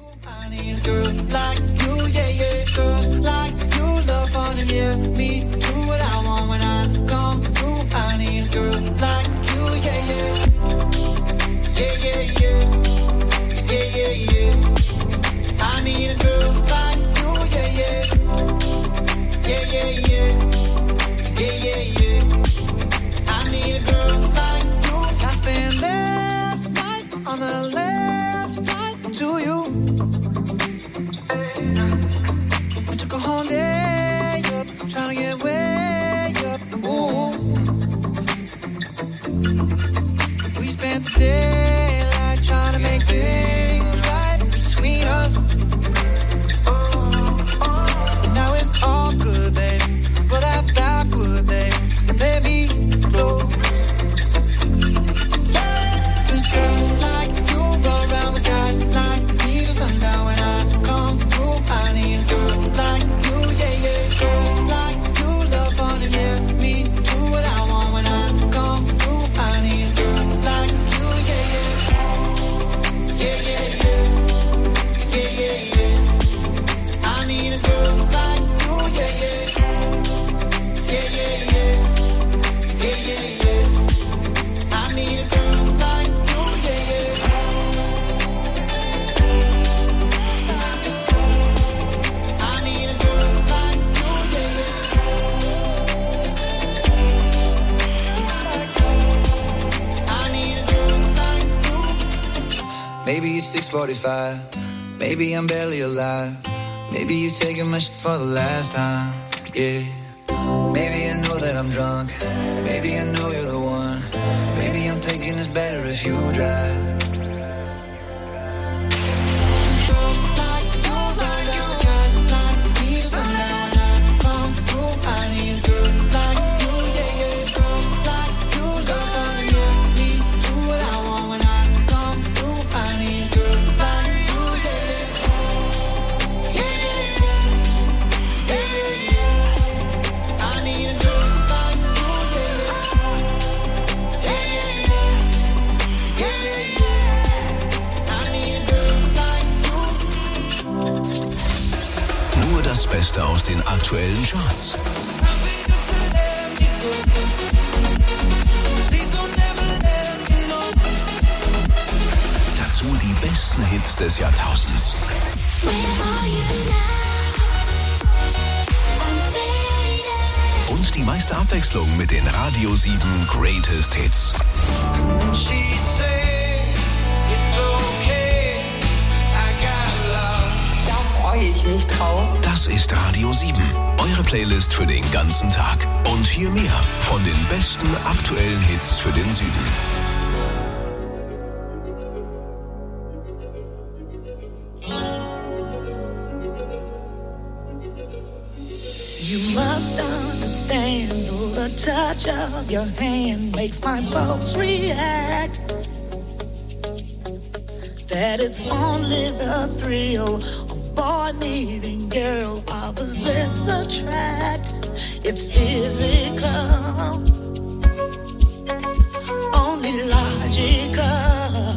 I need a girl like you, yeah, yeah. Girls like you love fun and yeah, me do what I want when I come through. I need a girl like you, yeah, yeah. Yeah, yeah, yeah. Yeah, yeah, yeah. I need a girl like you, yeah, yeah. Yeah, yeah, yeah. Yeah, yeah, yeah. I need a girl like you. I spent last night on the last flight to you. We took a whole day up, trying to get way up. Ooh. We spent the daylight trying to make things right between us. And now it's all good, babe. Pull that backward, babe, and let me go. Cause girls like you roll around with guys like me till sundown. When I come through, I need a girl like you, yeah, yeah. Girls like you love fun and yeah, me do what I want when I come through. I need a girl like you, yeah, yeah. Yeah, yeah, yeah. Yeah, yeah, yeah. I need a girl like you, yeah, yeah. Yeah, yeah, yeah. Yeah, yeah, yeah. I need a girl like you, yeah, yeah. I need a girl like you, yeah, yeah. I need a girl like you. Maybe it's 6:45. Maybe I'm barely alive. Maybe you're taking my shit for the last time. Yeah. Maybe I know that I'm drunk. Maybe I know you're the one. Maybe I'm thinking it's better if you drive. Girls like you, like you, guys like me. Sundown when I come through, I need a girl like you, yeah, yeah. Girls like you, love fun, yeah. Me do what I want when I come through. I need a girl like you, yeah, yeah. Yeah, yeah, yeah. Yeah, yeah, yeah. I need a girl like you, yeah, yeah. Yeah, yeah, yeah. Yeah, yeah, yeah. I need a girl like you. Nur das Beste aus den aktuellen Charts. It's not fair to let me go. Please don't never let me know. Dazu die besten Hits des Jahrtausends. Where are you now? I'm fading. Und die meiste Abwechslung mit den Radio 7 Greatest Hits. She'd say it's okay. I got love. Da freue ich mich drauf. Das ist Radio 7, eure Playlist für den ganzen Tag. Und hier mehr von den besten aktuellen Hits für den Süden. You must understand, though the touch of your hand makes my pulse react, that it's only the thrill of boy meeting girl, opposites attract. It's physical, only logical.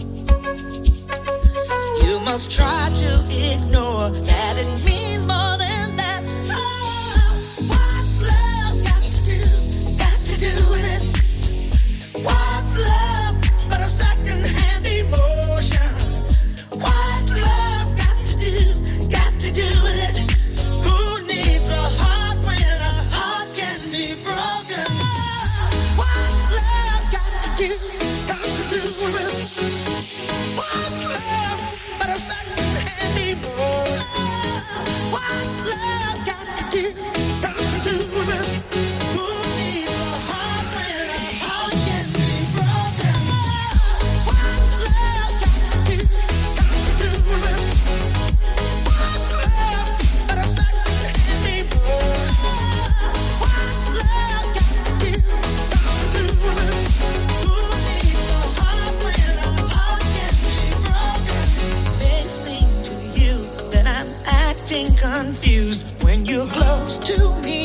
You must try to ignore that it means more than that. Oh, what's love got to do with it? What's love but a second-hand emotion? What's love got to do with it? Who needs a heart when a heart can be broken? What's love got to do with it? What's love but a second-hand emotion? What's love got to do with it? Who needs a heart when a heart can be broken? What's love got to do with it? What's love but a second-hand emotion? What's love got to do with it? Who needs a heart when a heart can be broken? May seem to you that I'm acting confused when you're close to me.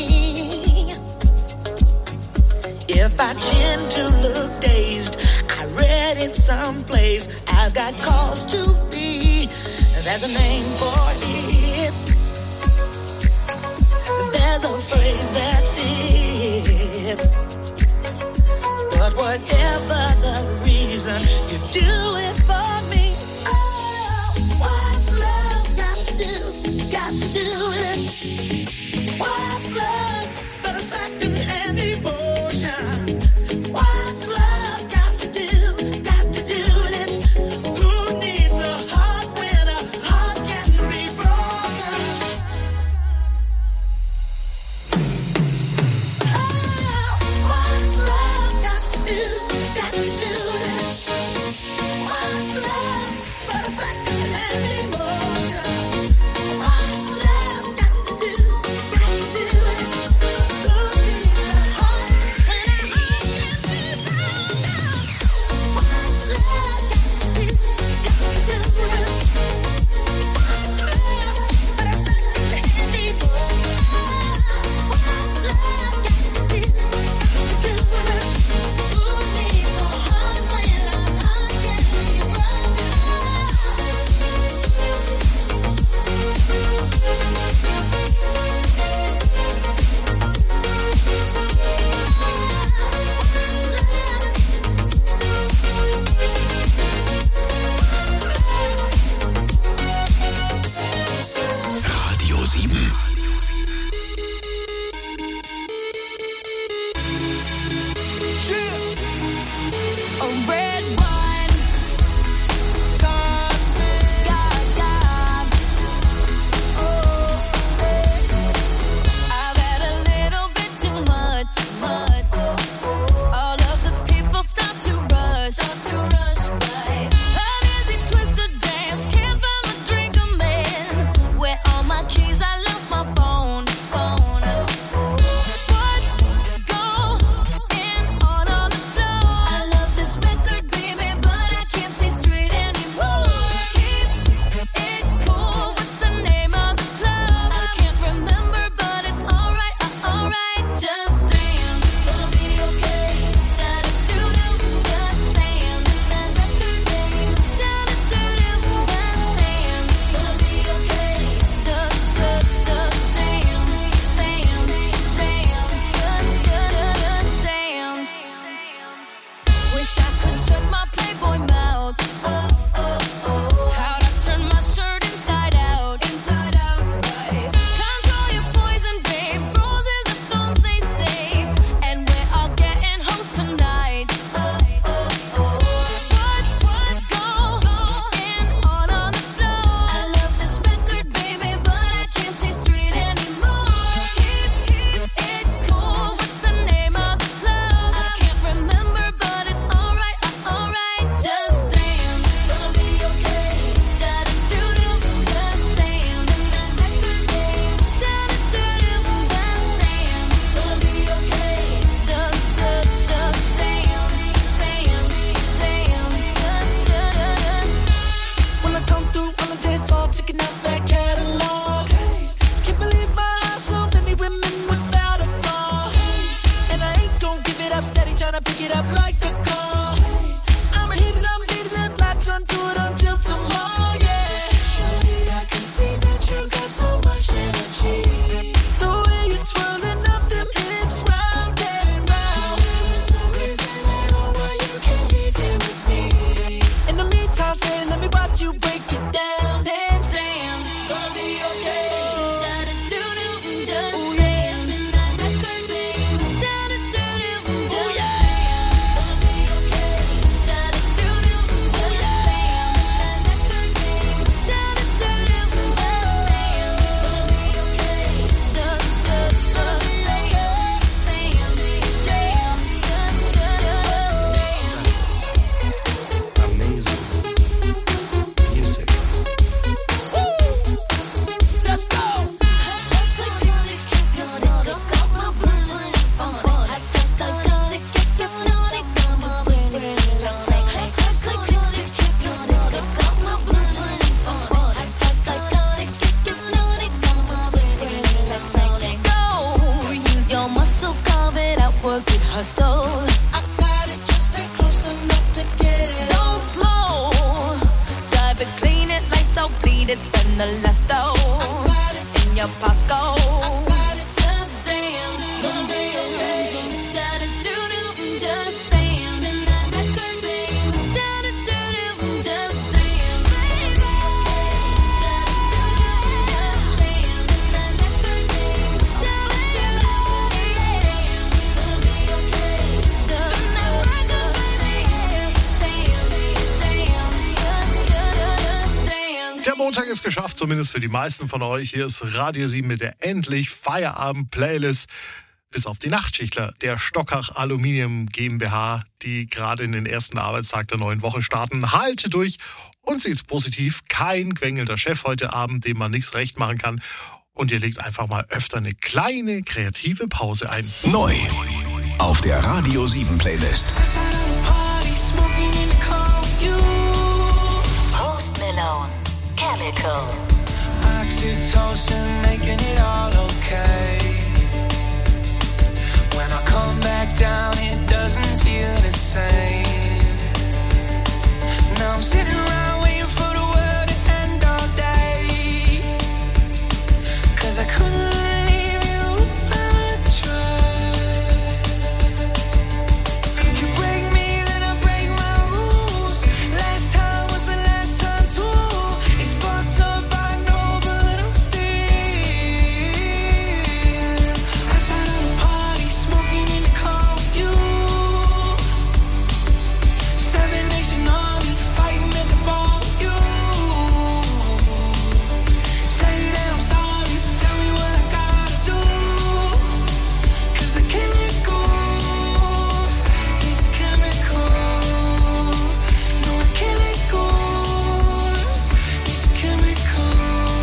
If I tend to look dazed, I read it someplace, I've got cause to be. There's a name for it. There's a phrase that fits. But whatever the reason, you do it for me. Oh, what's love got to do? Got to do it. What's love but a second-hand emotion? What's love got to do? Got to do it. Who needs a heart when a heart can be broken? Oh, what's love got to do? Got to do it. What's love but a second-hand emotion? What's love got to do? Got to do it. Who needs a heart when a heart can be broken? What's love got to do? Got to do it. What's love but a second-hand emotion? What's love got to do? Got to do it. Who needs a heart when a heart can be broken? Radio 7. A red wine, God, I've had a little bit too much. All of the people start to rush by. An easy twisted dance, can't find my drink, a man. Where all my keys? I lost my phone. What's going on the floor? I love this record, baby, but I can't see straight anymore. Keep it cool. What's the name of this club? I can't remember, but it's alright, alright. Just dance, gonna be okay. Da-da-doo-doo, just dance. That record name, da-da-doo-doo, just dance. Gonna be okay. Just dance, dance. Wish I could shut my Playboy mouth. How'd I turn my shirt inside out? Right. Control your poison, babe. Roses are thorns, they say. And we're all getting hoes tonight. What's going on the floor? I love this record, baby, but I can't see straight anymore. Keep it cool. What's the name of this club? I can't remember, but it's alright, alright. Just dance, gonna be okay. Da-da-doo-doo, just dance. That record name, da-da-doo-doo, just dance. Gonna be okay. Just dance, When I come through on the dance floor, checking out that catalog. Can't believe my eyes, so many women without a flaw. And I ain't gon' give it up, steady tryna pick it up like a call. I'ma hit it, I'm beating it, latch onto it until tomorrow, yeah. Shorty, I can see that you got so much energy. The way you're twirling up them hips round and round. There's no reason at all why you can't leave here with me. In the meantime, stay, let me watch you break it down and dance. Gonna be okay. Da-da-doo-doo, just Ooh, yeah. dance. That record name, da-da-doo-doo, just yeah. dance. Gonna be okay. Da-da-doo-doo, just dance. That record name, da-da-doo-doo, just dance. Gonna be okay. Just dance. Let's go. Work it, hustle. I got it, just stay close enough to get it. Don't slow. Drive it, clean it, lights out, bleed to spend the last dough in your pocket. Just dance, gonna be okay. Da-da-doo-doo, just dance. Spin that record, babe. Da-da-doo-doo, just dance, baby. Da-da-doo-doo, just dance. Spin that record, babe. Da-da-doo-doo, gonna be okay. Spin that record, baby. Dance. Der Montag ist geschafft, zumindest für die meisten von euch. Hier ist Radio 7 mit der endlich Feierabend-Playlist. Bis auf die Nachtschichtler der Stockach Aluminium GmbH, die gerade in den ersten Arbeitstag der neuen Woche starten. Halte durch und seht's positiv. Kein quengelnder Chef heute Abend, dem man nichts recht machen kann. Und ihr legt einfach mal öfter eine kleine kreative Pause ein. Neu auf der Radio 7 Playlist. Post Malone, Chemical. Oxytocin making it all okay. When I come back down, it doesn't feel the same. Now I'm sitting around waiting for the world to end all day. 'Cause I couldn't leave you if I tried. You break me, then I break my rules. Last time was the last time too. It's fucked up, I know, but I'm still outside of the party, smoking in the car with you. 7 Nation Army fighting at the bar with you. Say that I'm sorry, tell me what I gotta do. 'Cause I can't let go. It's chemical. No, I can't let go. It's chemical.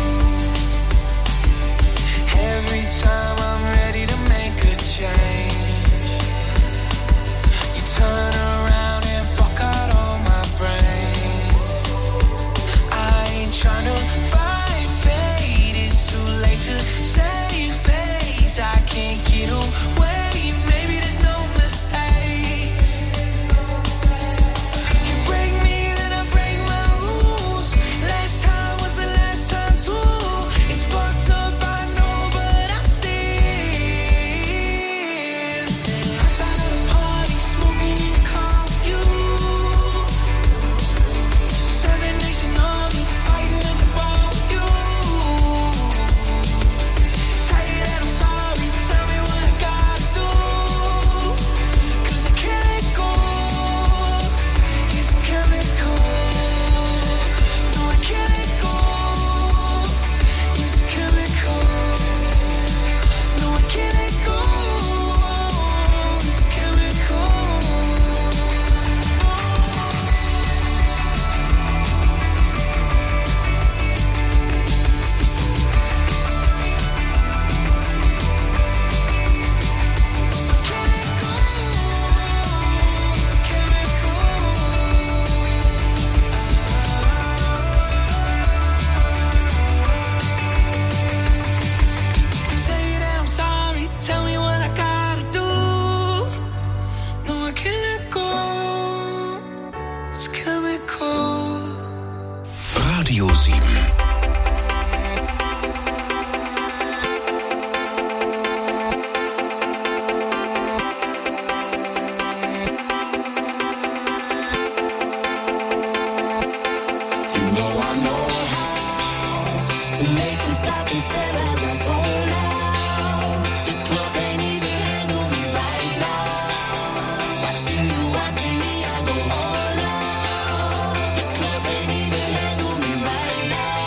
Every time I'm ready to make a change, you turn around and fuck out all my brains. I ain't tryna fight fate, it's too late to save face. I can't get away, maybe there's no mistakes. You break me, then I break my rules. Last time was the last time too. It's fucked up, I know, but I'm still outside of the party, smoking in the car with you. 7 Nation Army fighting at the bar with you. Say that I'm sorry, tell me what I gotta do. 'Cause I can't let go. It's chemical. No, I can't let go. It's chemical. No, I can't let go. It's chemical. Say that I'm sorry, tell me what I gotta do. No, I can't let go. It's chemical. Radio 7. To make them stop and stare as I zone out. The club can't even handle me right now. Watching you, watching me, I go all out. The club can't even handle me right now.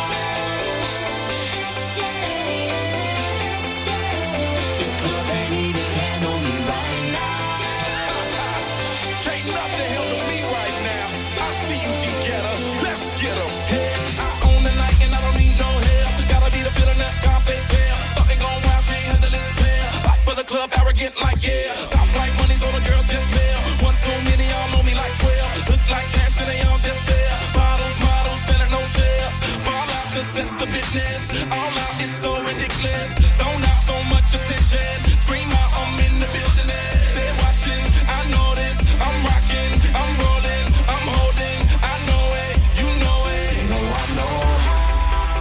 The club can't even handle me right now. Can't nothing handle me right now. I see you, D-Getter. Let's get 'em. Hey, I own the night and I don't need no help. Gotta be the feeling that's Scarface pair. Starting going wild, can't handle this pair. Back for the club, arrogant like yeah. Top like money, so the girls just mail. One too many, y'all know me like 12. Look like cash and they all just there. Bottles, models, selling no shares. Ball out, 'cause that's the business. All out is so ridiculous. Zone out, so much attention. Scream out, I'm in the building. They're watching, I know this. I'm rocking, I'm rolling, I'm holding. I know it, you know it. No, I know how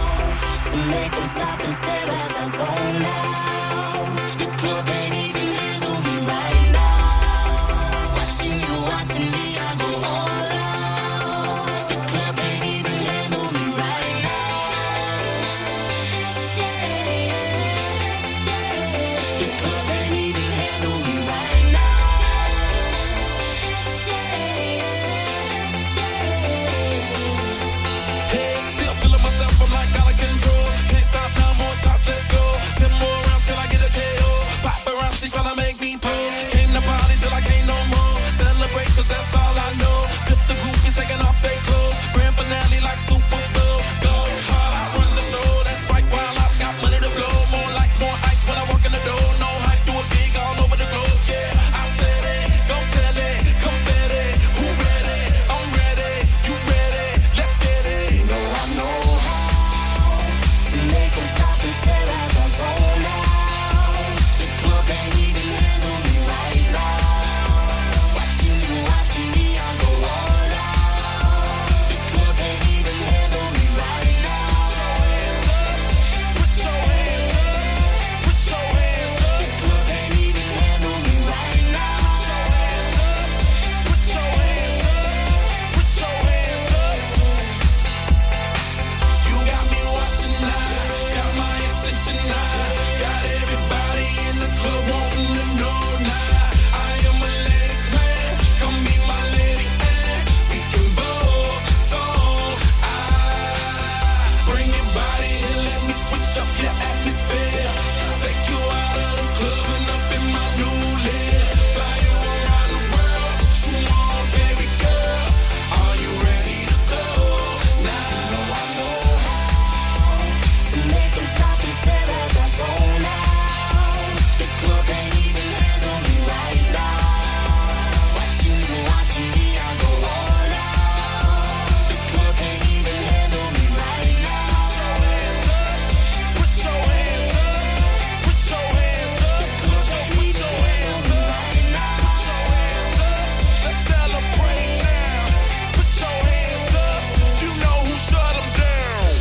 make them stop and stare as I zone out. The club can't even handle me right now. Watching you, watching me, I go all out. The club can't even handle me right now. The club can't even handle me right now. Hey, still feeling myself, I'm like out of control. Can't stop now, more shots, let's go. 10 more rounds, till I get a KO. Paparazzi tryna make me pose. Came to party till I can't no more. Celebrate, cause that's all I know. Tip the groupies taking off their clothes. Grand finale like Super Bowl. Go hard, I run the show. That's right, while I've got money to blow. More lights, more ice when I walk in the door. No hype, do it big all over the globe. Yeah, I said it, don't tell it. Confetti, who ready? I'm ready, you ready? Let's get it. You know I know how to make them stop and stare as I zone out. The club can't even handle me right now. Watching you, watching me, I go all out. The club can't even handle me right now. Put your hands up, put your hands up. The club can't even handle me right now. Put your hands up, put your hands up. You got me watching now, got my attention now. Got everybody in the club wanting to know now. I am a ladies man, come be my lady and we can both song. Bring your body and let me switch up your atmosphere. Take you out of the club and up in my new lid. Fly you around the world, what you want, baby girl? Are you ready to go now? To make them stop and stare as I zone out. The club can't even handle me right now. Watching you, watching me, I go all out. The club can't even handle me right now. Put your hands up, put your hands up. The club can't even handle me right now. Put your hands up, let's celebrate now. Put your hands up, you know who shut them down.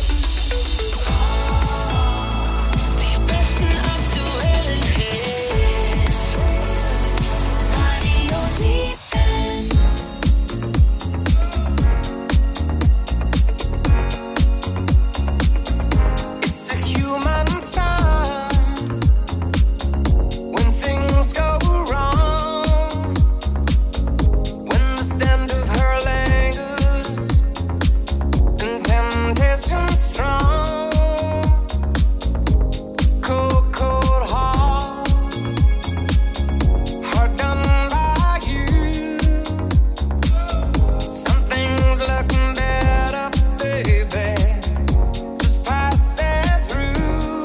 Die besten aktuellen Hits. Radio 7. It's a human sign when things go wrong, when the scent of her lingers and temptation strong. Cold, cold heart, hard done by you. Something's looking better, baby. Just passing through.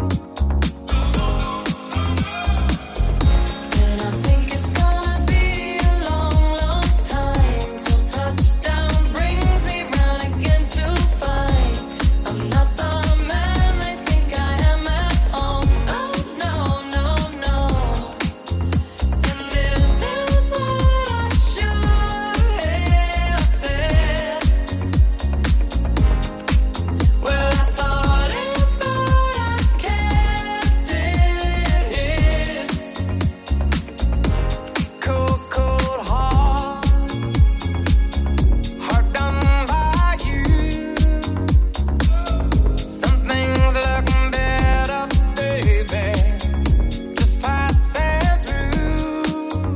And I think it's gonna be a long, long time till touchdown brings me round again to find I'm not the man they think I am at home. Oh no, no, no. And this is what I should have said. Well, I thought it, but I kept it hid. Cold, cold heart, hard done by you. Something's looking better, baby. Just passing through.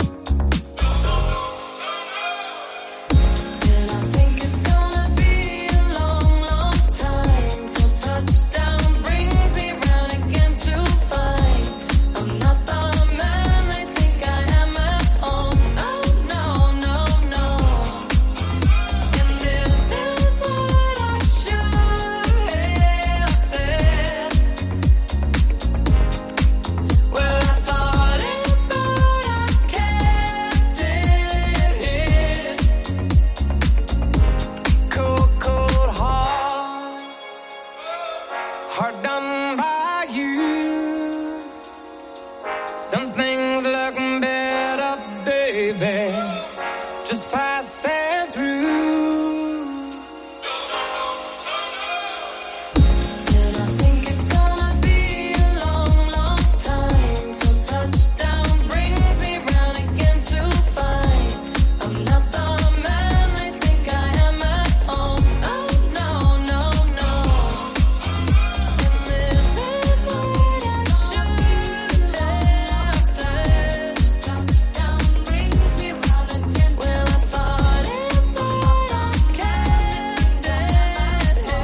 And I think it's gonna be a long, long time till touchdown brings me round again to find I'm not the man they think I am at home. Oh no, no, no. And this is what I should have said. Well, I thought it, but I kept it hid. Cold, cold heart, hard done by you.